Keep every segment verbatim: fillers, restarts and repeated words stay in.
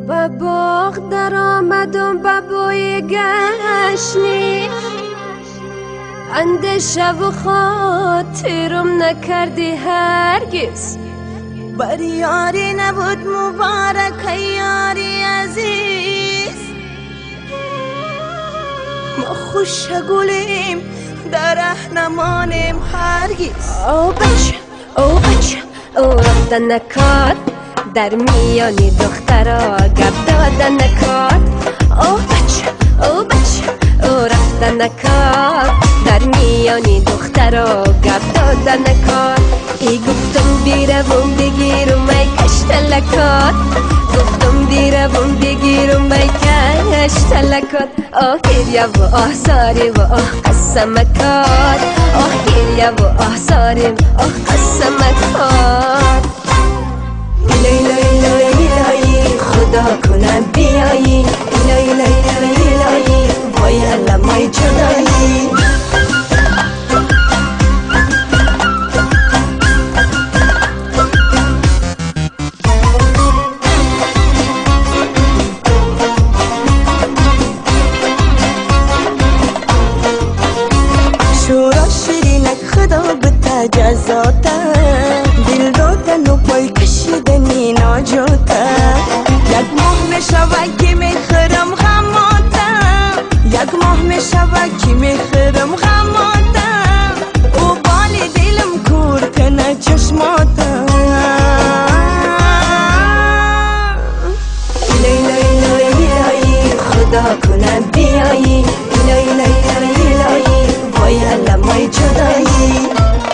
به باغ در آمدم به بوی گشنی، اندیشه و خاطرم نکردی هرگز. بر یاری نبود مبارک یاری عزیز، ما خوش گلیم در رهنمانیم هرگز. او بچه او بچه او رفتن نکار، در میانی دخترا گپ دادن نکار. او بچه او بچه او رفتن نکار، در میانی دخترا گپ دادن نکار. ای گفتم بیروم بگیرم ای کشتلکات، گفتم بیروم بگیرم ای کشتلکات. آه گریه و آه ساریم آه قسمکات، آه گریه و آه ساریم آه قسمکات. الهی الهی الهی خدا کنه بیایی، الهی الهی الهی وای علمای جدایی. شورا شیرینک خدا بتا جزاتا، دل دادن و پای کشیدنی ناجاتا. یک ماه میشود که میخورم غماتا، یک ماه میشود که میخورم غماتا. او بال دلم کور کنه چشماتا. الهی الهی الهی خدا کنه بیایی، الهی الهی الهی وای علمای جدایی.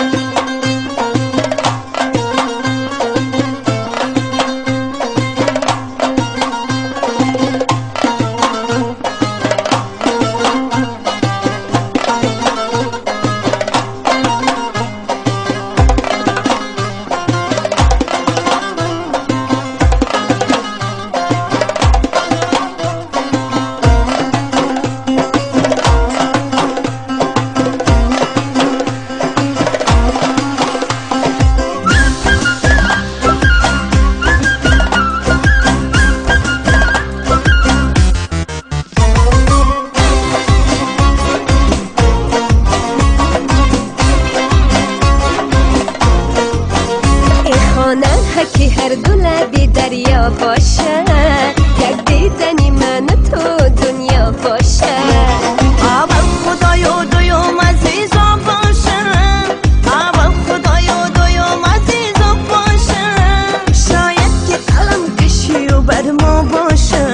که هر دو لبی دریا باشه، یک دیدنی من تو دنیا باشه. اول خدای و دویم عزیزا باشه، اول خدای و دویم عزیزا باشه. شاید که قلم کشی و بر ما باشه.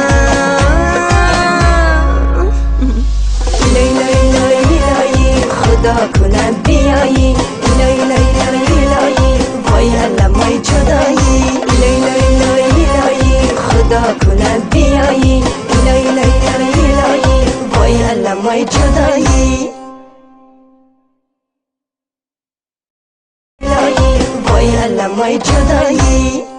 الهی الهی الهی خدا کنه بیایی، الهی الهی الهی وای علمای جدایی. الهی الهی الهی خدا کنه بیایی، الهی الهی الهی وای علمای جدایی. الهی وای علمای جدایی.